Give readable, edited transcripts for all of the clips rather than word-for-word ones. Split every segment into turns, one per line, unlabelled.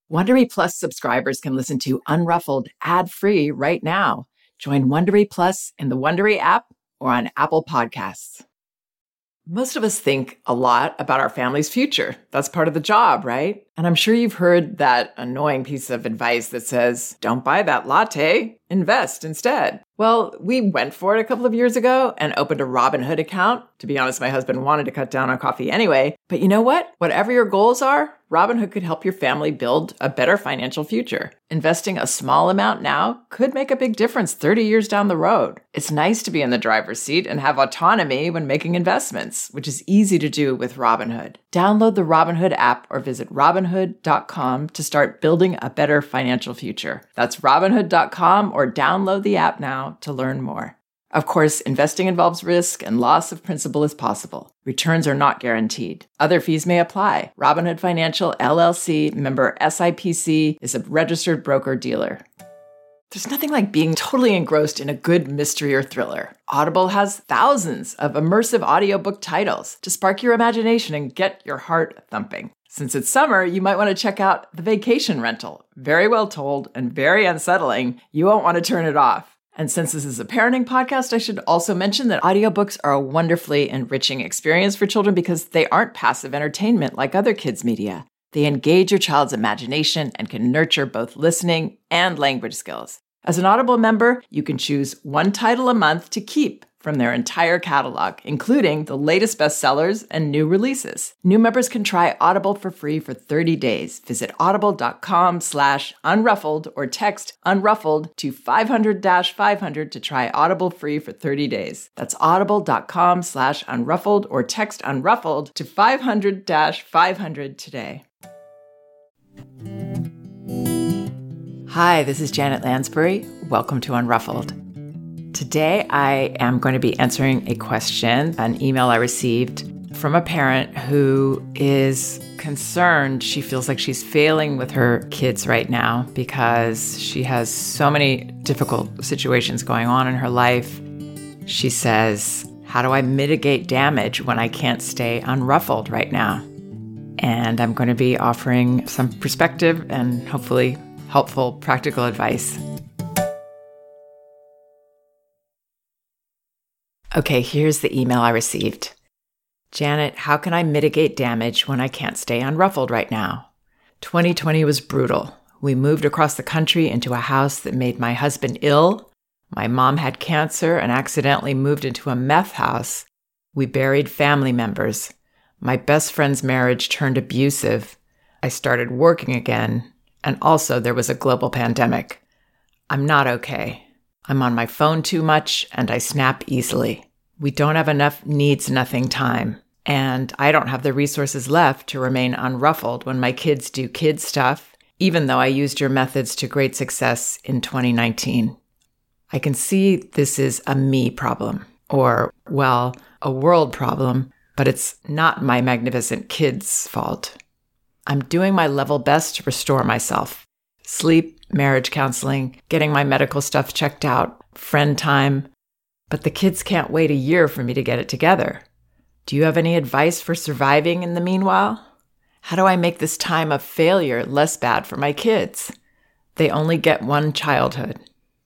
Wondery Plus subscribers can listen to Unruffled ad-free right now. Join Wondery Plus in the Wondery app or on Apple Podcasts. Most of us think a lot about our family's future. That's part of the job, right? And I'm sure you've heard that annoying piece of advice that says, don't buy that latte, invest instead. Well, we went for it a couple of years ago and opened a Robinhood account. To be honest, my husband wanted to cut down on coffee anyway. But you know what? Whatever your goals are, Robinhood could help your family build a better financial future. Investing a small amount now could make a big difference 30 years down the road. It's nice to be in the driver's seat and have autonomy when making investments, which is easy to do with Robinhood. Download the Robinhood app or visit Robinhood.com to start building a better financial future. That's Robinhood.com or download the app now to learn more. Of course, investing involves risk and loss of principal is possible. Returns are not guaranteed. Other fees may apply. Robinhood Financial, LLC, member SIPC, is a registered broker-dealer. There's nothing like being totally engrossed in a good mystery or thriller. Audible has thousands of immersive audiobook titles to spark your imagination and get your heart thumping. Since it's summer, you might want to check out The Vacation Rental. Very well told and very unsettling. You won't want to turn it off. And since this is a parenting podcast, I should also mention that audiobooks are a wonderfully enriching experience for children because they aren't passive entertainment like other kids' media. They engage your child's imagination and can nurture both listening and language skills. As an Audible member, you can choose one title a month to keep from their entire catalog, including the latest bestsellers and new releases. New members can try Audible for free for 30 days. Visit audible.com/unruffled or text unruffled to 500-500 to try Audible free for 30 days. That's audible.com/unruffled or text unruffled to 500-500 today. Hi, this is Janet Lansbury. Welcome to Unruffled. Today, I am going to be answering a question, an email I received from a parent who is concerned. She feels like she's failing with her kids right now because she has so many difficult situations going on in her life. She says, how do I mitigate damage when I can't stay unruffled right now? And I'm going to be offering some perspective and hopefully helpful practical advice. Okay, here's the email I received. Janet, how can I mitigate damage when I can't stay unruffled right now? 2020 was brutal. We moved across the country into a house that made my husband ill. My mom had cancer and accidentally moved into a meth house. We buried family members. My best friend's marriage turned abusive. I started working again. And also there was a global pandemic. I'm not okay. I'm on my phone too much, and I snap easily. We don't have enough needs-nothing time, and I don't have the resources left to remain unruffled when my kids do kid stuff, even though I used your methods to great success in 2019. I can see this is a me problem, or, well, a world problem, but it's not my magnificent kids' fault. I'm doing my level best to restore myself. Sleep, marriage counseling, getting my medical stuff checked out, friend time. But the kids can't wait a year for me to get it together. Do you have any advice for surviving in the meanwhile? How do I make this time of failure less bad for my kids? They only get one childhood.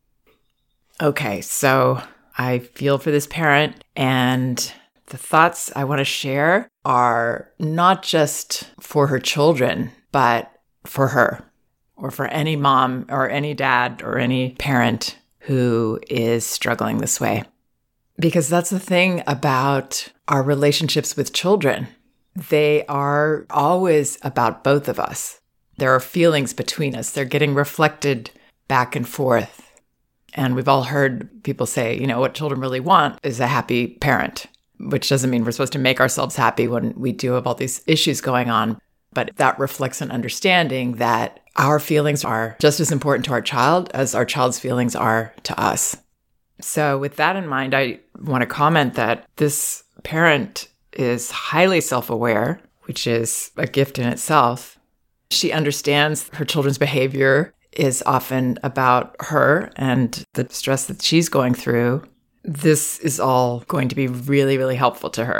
Okay, so I feel for this parent, and the thoughts I want to share are not just for her children, but for her, or for any mom or any dad or any parent who is struggling this way. Because that's the thing about our relationships with children. They are always about both of us. There are feelings between us. They're getting reflected back and forth. And we've all heard people say, you know, what children really want is a happy parent, which doesn't mean we're supposed to make ourselves happy when we do have all these issues going on. But that reflects an understanding that our feelings are just as important to our child as our child's feelings are to us. So with that in mind, I want to comment that this parent is highly self-aware, which is a gift in itself. She understands her children's behavior is often about her and the stress that she's going through. This is all going to be really, really helpful to her.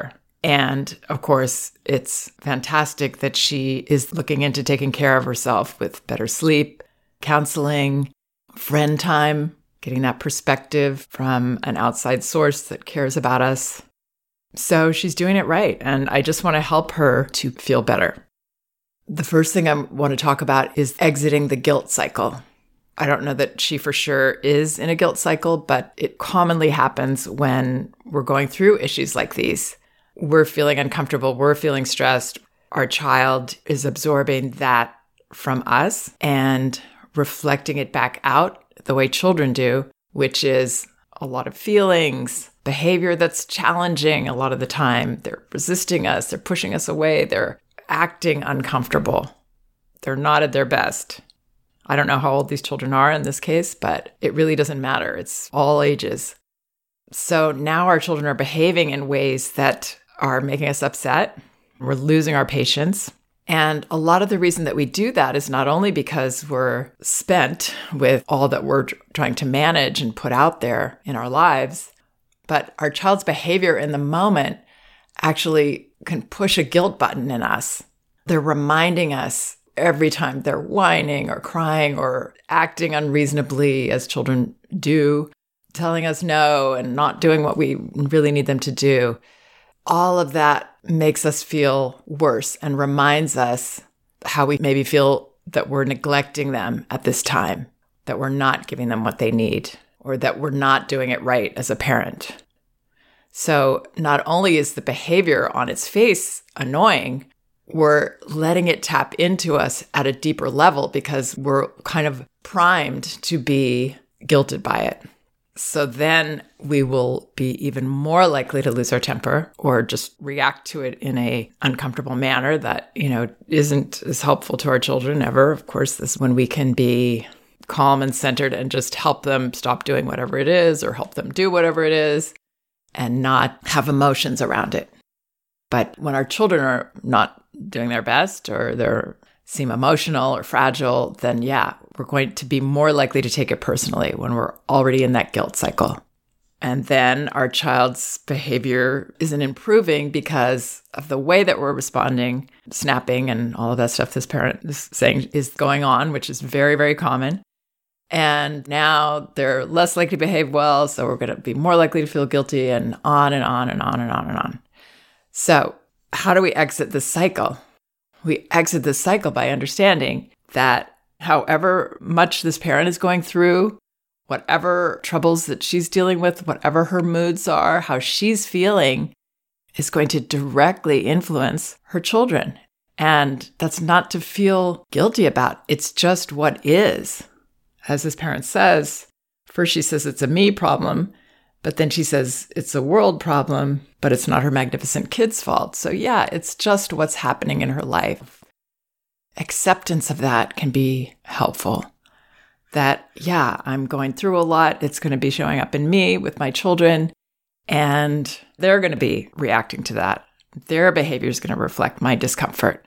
And of course, it's fantastic that she is looking into taking care of herself with better sleep, counseling, friend time, getting that perspective from an outside source that cares about us. So she's doing it right. And I just want to help her to feel better. The first thing I want to talk about is exiting the guilt cycle. I don't know that she for sure is in a guilt cycle, but it commonly happens when we're going through issues like these. We're feeling uncomfortable. We're feeling stressed. Our child is absorbing that from us and reflecting it back out the way children do, which is a lot of feelings, behavior that's challenging a lot of the time. They're resisting us. They're pushing us away. They're acting uncomfortable. They're not at their best. I don't know how old these children are in this case, but it really doesn't matter. It's all ages. So now our children are behaving in ways that are making us upset. We're losing our patience. And a lot of the reason that we do that is not only because we're spent with all that we're trying to manage and put out there in our lives, but our child's behavior in the moment actually can push a guilt button in us. They're reminding us every time they're whining or crying or acting unreasonably, as children do, telling us no and not doing what we really need them to do. All of that makes us feel worse and reminds us how we maybe feel that we're neglecting them at this time, that we're not giving them what they need, or that we're not doing it right as a parent. So not only is the behavior on its face annoying, we're letting it tap into us at a deeper level because we're kind of primed to be guilted by it. So then we will be even more likely to lose our temper or just react to it in a uncomfortable manner that, isn't as helpful to our children ever. Of course, this is when we can be calm and centered and just help them stop doing whatever it is or help them do whatever it is and not have emotions around it. But when our children are not doing their best or they seem emotional or fragile, then we're going to be more likely to take it personally when we're already in that guilt cycle. And then our child's behavior isn't improving because of the way that we're responding, snapping and all of that stuff this parent is saying is going on, which is very, very common. And now they're less likely to behave well, so we're going to be more likely to feel guilty and on and on and on and on and on. So how do we exit this cycle? We exit this cycle by understanding that however much this parent is going through, whatever troubles that she's dealing with, whatever her moods are, how she's feeling is going to directly influence her children. And that's not to feel guilty about. It's just what is. As this parent says, first she says it's a me problem, but then she says it's a world problem, but it's not her magnificent kid's fault. So it's just what's happening in her life. Acceptance of that can be helpful. That, I'm going through a lot. It's going to be showing up in me with my children, and they're going to be reacting to that. Their behavior is going to reflect my discomfort.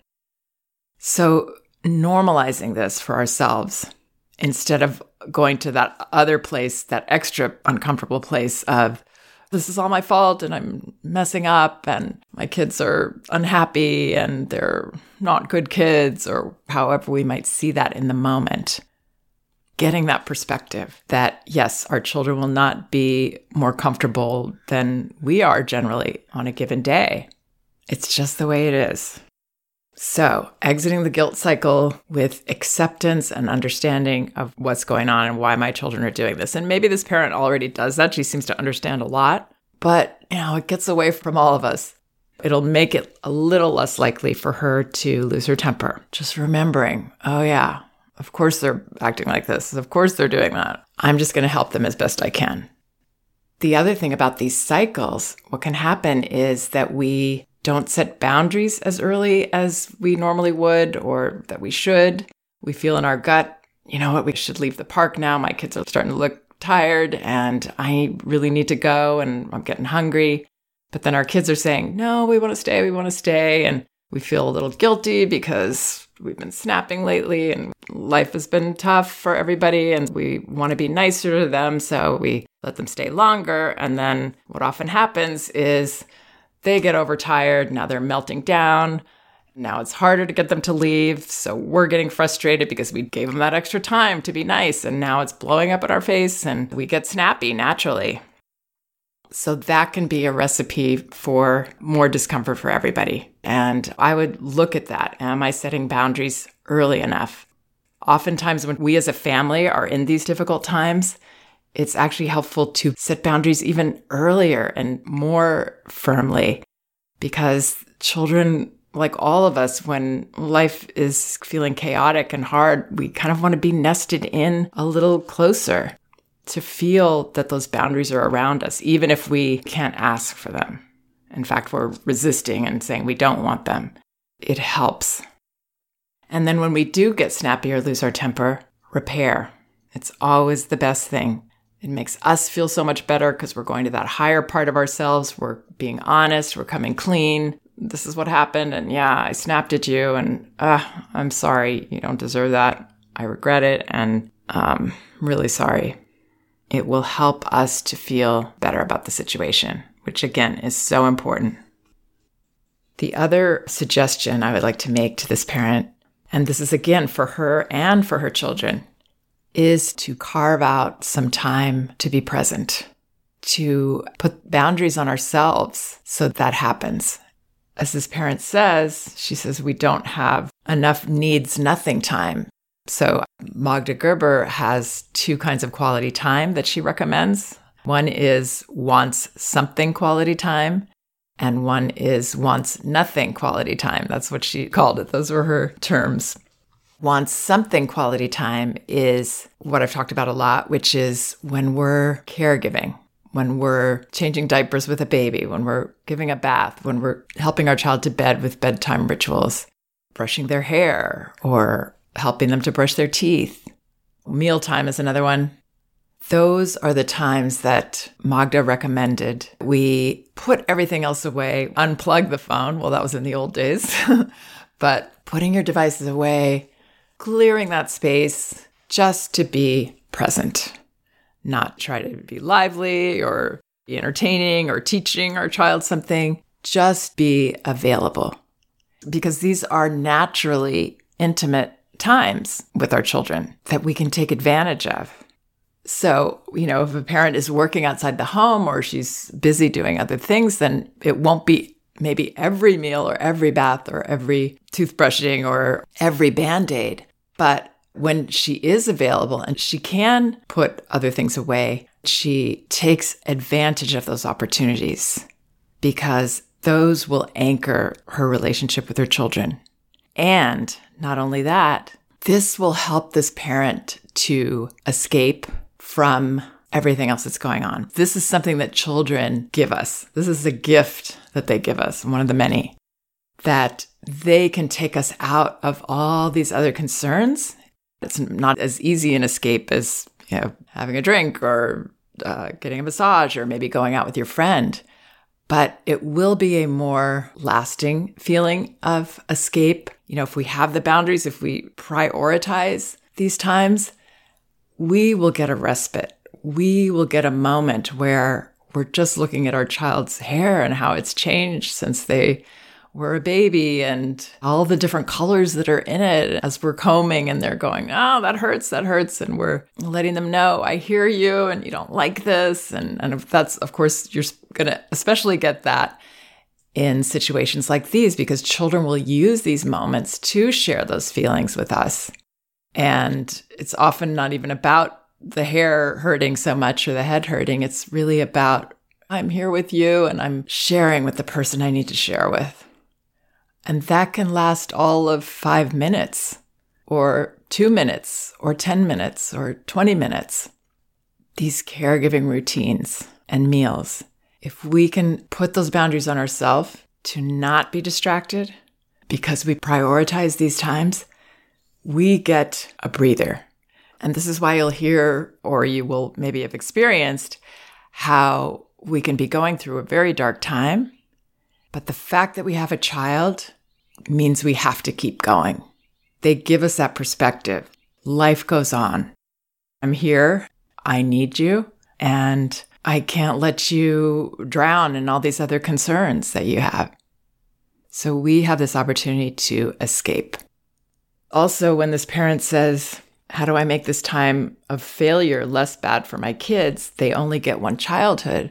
So normalizing this for ourselves instead of going to that other place, that extra uncomfortable place of, this is all my fault and I'm messing up and my kids are unhappy and they're not good kids, or however we might see that in the moment. Getting that perspective that, yes, our children will not be more comfortable than we are generally on a given day. It's just the way it is. So, exiting the guilt cycle with acceptance and understanding of what's going on and why my children are doing this. And maybe this parent already does that. She seems to understand a lot, but it gets away from all of us. It'll make it a little less likely for her to lose her temper. Just remembering, of course they're acting like this. Of course they're doing that. I'm just going to help them as best I can. The other thing about these cycles, what can happen is that we don't set boundaries as early as we normally would or that we should. We feel in our gut, we should leave the park now. My kids are starting to look tired and I really need to go and I'm getting hungry. But then our kids are saying, no, we want to stay. And we feel a little guilty because we've been snapping lately and life has been tough for everybody and we want to be nicer to them. So we let them stay longer. And then what often happens is they get overtired. Now they're melting down. Now it's harder to get them to leave. So we're getting frustrated because we gave them that extra time to be nice. And now it's blowing up in our face and we get snappy naturally. So that can be a recipe for more discomfort for everybody. And I would look at that. Am I setting boundaries early enough? Oftentimes when we as a family are in these difficult times, it's actually helpful to set boundaries even earlier and more firmly, because children, like all of us, when life is feeling chaotic and hard, we kind of want to be nested in a little closer to feel that those boundaries are around us, even if we can't ask for them. In fact, we're resisting and saying we don't want them. It helps. And then when we do get snappy or lose our temper, repair. It's always the best thing. It makes us feel so much better because we're going to that higher part of ourselves. We're being honest. We're coming clean. This is what happened. And yeah, I snapped at you. And I'm sorry. You don't deserve that. I regret it. And I'm really sorry. It will help us to feel better about the situation, which again is so important. The other suggestion I would like to make to this parent, and this is again for her and for her children, is to carve out some time to be present, to put boundaries on ourselves so that happens. As this parent says, she says, we don't have enough needs nothing time. So Magda Gerber has two kinds of quality time that she recommends. One is wants something quality time, and one is wants nothing quality time. That's what she called it. Those were her terms. Wants something quality time is what I've talked about a lot, which is when we're caregiving, when we're changing diapers with a baby, when we're giving a bath, when we're helping our child to bed with bedtime rituals, brushing their hair, or helping them to brush their teeth. Mealtime is another one. Those are the times that Magda recommended. We put everything else away, unplug the phone. Well, that was in the old days. But putting your devices away, clearing that space just to be present, not try to be lively or be entertaining or teaching our child something, just be available. Because these are naturally intimate times with our children that we can take advantage of. So, if a parent is working outside the home or she's busy doing other things, then it won't be maybe every meal or every bath or every toothbrushing or every Band-Aid. But when she is available and she can put other things away, she takes advantage of those opportunities because those will anchor her relationship with her children. And not only that, this will help this parent to escape from everything else that's going on. This is something that children give us. This is a gift that they give us, one of the many, that they can take us out of all these other concerns. It's not as easy an escape as, having a drink or getting a massage or maybe going out with your friend. But it will be a more lasting feeling of escape. If we have the boundaries, if we prioritize these times, we will get a respite. We will get a moment where we're just looking at our child's hair and how it's changed since they were a baby and all the different colors that are in it as we're combing and they're going, oh, that hurts. And we're letting them know, I hear you and you don't like this. And if that's, of course, you're going to especially get that in situations like these because children will use these moments to share those feelings with us. And it's often not even about the hair hurting so much or the head hurting. It's really about, I'm here with you and I'm sharing with the person I need to share with. And that can last all of 5 minutes or 2 minutes or 10 minutes or 20 minutes. These caregiving routines and meals, if we can put those boundaries on ourselves to not be distracted because we prioritize these times, we get a breather. And this is why you'll hear, or you will maybe have experienced, how we can be going through a very dark time. But the fact that we have a child means we have to keep going. They give us that perspective. Life goes on. I'm here. I need you. And I can't let you drown in all these other concerns that you have. So we have this opportunity to escape. Also, when this parent says, how do I make this time of failure less bad for my kids? They only get one childhood.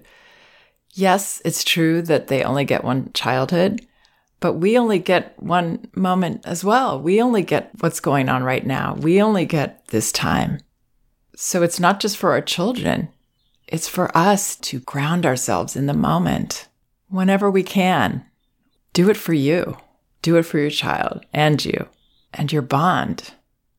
Yes, it's true that they only get one childhood, but we only get one moment as well. We only get what's going on right now. We only get this time. So it's not just for our children. It's for us to ground ourselves in the moment whenever we can. Do it for you. Do it for your child and you and your bond.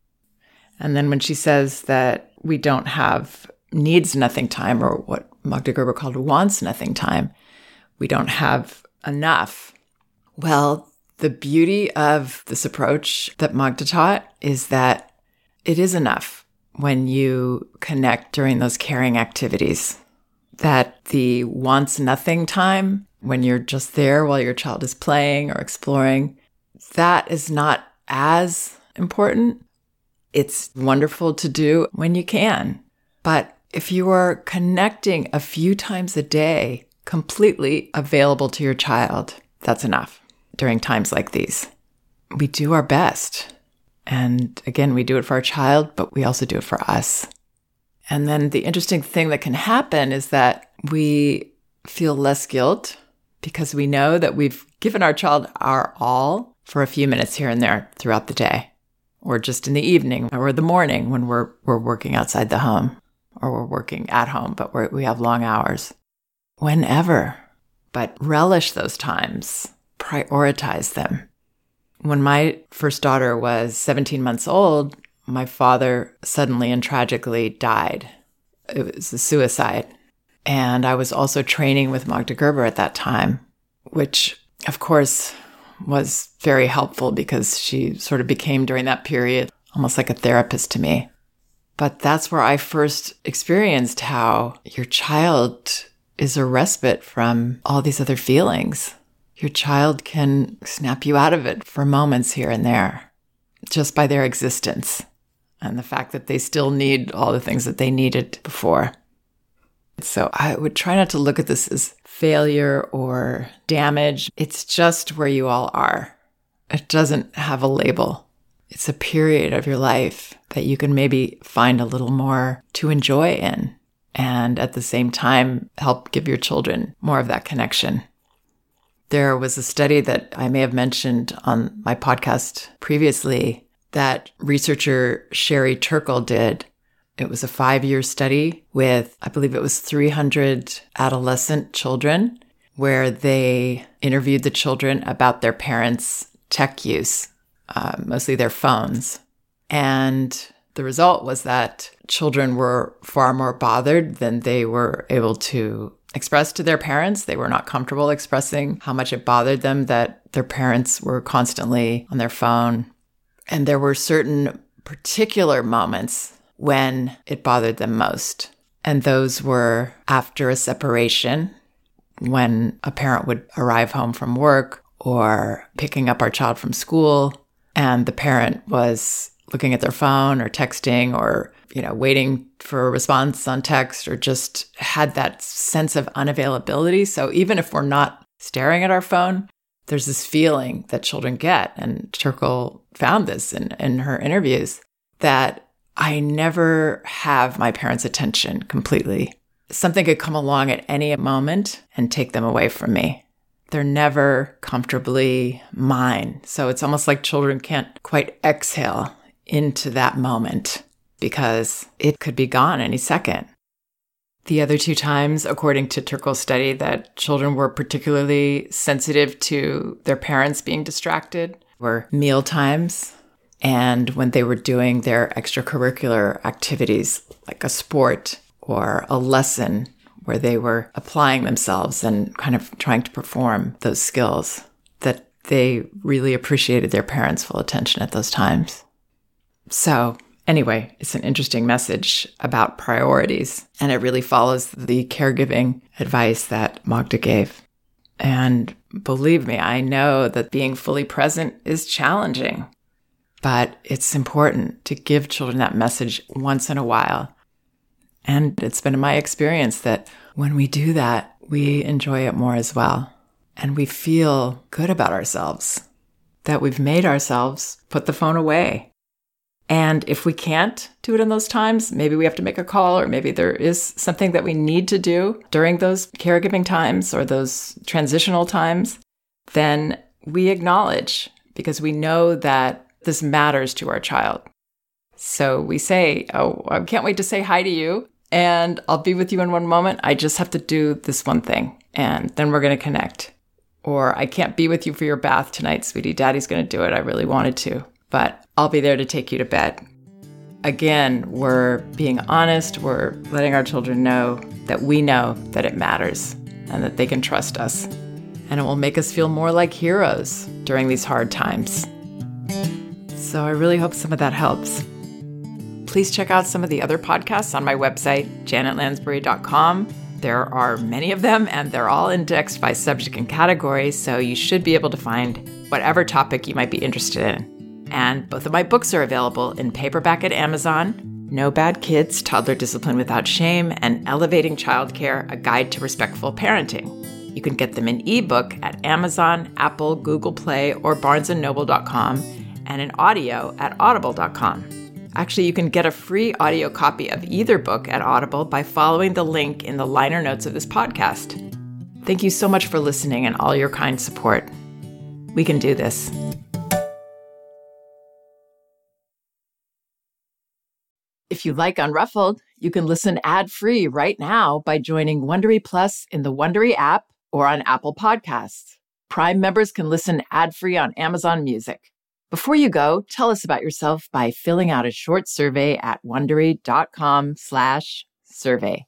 And then when she says that we don't have needs nothing time, or what Magda Gerber called wants nothing time, we don't have enough. Well, the beauty of this approach that Magda taught is that it is enough when you connect during those caring activities. That the wants nothing time, when you're just there while your child is playing or exploring, that is not as important. It's wonderful to do when you can. But if you are connecting a few times a day, completely available to your child, that's enough during times like these. We do our best. And again, we do it for our child, but we also do it for us. And then the interesting thing that can happen is that we feel less guilt because we know that we've given our child our all for a few minutes here and there throughout the day, or just in the evening or the morning when we're working outside the home, or we're working at home, but we have long hours. Whenever. But relish those times. Prioritize them. When my first daughter was 17 months old, my father suddenly and tragically died. It was a suicide. And I was also training with Magda Gerber at that time, which, of course, was very helpful because she sort of became, during that period, almost like a therapist to me. But that's where I first experienced how your child is a respite from all these other feelings. Your child can snap you out of it for moments here and there, just by their existence and the fact that they still need all the things that they needed before. So I would try not to look at this as failure or damage. It's just where you all are. It doesn't have a label. It's a period of your life that you can maybe find a little more to enjoy in, and at the same time help give your children more of that connection. There was a study that I may have mentioned on my podcast previously that researcher Sherry Turkle did. It was a 5-year study with, I believe it was 300 adolescent children, where they interviewed the children about their parents' tech use, mostly their phones. And the result was that children were far more bothered than they were able to express to their parents. They were not comfortable expressing how much it bothered them that their parents were constantly on their phone. And there were certain particular moments when it bothered them most. And those were after a separation, when a parent would arrive home from work or picking up our child from school, and the parent was looking at their phone or texting or, waiting for a response on text, or just had that sense of unavailability. So even if we're not staring at our phone, there's this feeling that children get. And Turkle found this in her interviews, that I never have my parents' attention completely. Something could come along at any moment and take them away from me. They're never comfortably mine. So it's almost like children can't quite exhale into that moment because it could be gone any second. The other 2 times, according to Turkle's study, that children were particularly sensitive to their parents being distracted were meal times and when they were doing their extracurricular activities, like a sport or a lesson where they were applying themselves and kind of trying to perform those skills, that they really appreciated their parents' full attention at those times. So anyway, it's an interesting message about priorities, and it really follows the caregiving advice that Magda gave. And believe me, I know that being fully present is challenging, but it's important to give children that message once in a while. And it's been my experience that when we do that, we enjoy it more as well. And we feel good about ourselves, that we've made ourselves put the phone away. And if we can't do it in those times, maybe we have to make a call, or maybe there is something that we need to do during those caregiving times or those transitional times, then we acknowledge, because we know that this matters to our child. So we say, oh, I can't wait to say hi to you, and I'll be with you in one moment. I just have to do this one thing, and then we're going to connect. Or I can't be with you for your bath tonight, sweetie. Daddy's going to do it. I really wanted to, but I'll be there to take you to bed. Again, we're being honest. We're letting our children know that we know that it matters and that they can trust us. And it will make us feel more like heroes during these hard times. So I really hope some of that helps. Please check out some of the other podcasts on my website, janetlansbury.com. There are many of them, and they're all indexed by subject and category, so you should be able to find whatever topic you might be interested in. And both of my books are available in paperback at Amazon: No Bad Kids, Toddler Discipline Without Shame, and Elevating Childcare, A Guide to Respectful Parenting. You can get them in ebook at Amazon, Apple, Google Play, or barnesandnoble.com, and in audio at audible.com. Actually, you can get a free audio copy of either book at Audible by following the link in the liner notes of this podcast. Thank you so much for listening and all your kind support. We can do this. If you like Unruffled, you can listen ad-free right now by joining Wondery Plus in the Wondery app or on Apple Podcasts. Prime members can listen ad-free on Amazon Music. Before you go, tell us about yourself by filling out a short survey at Wondery.com/survey.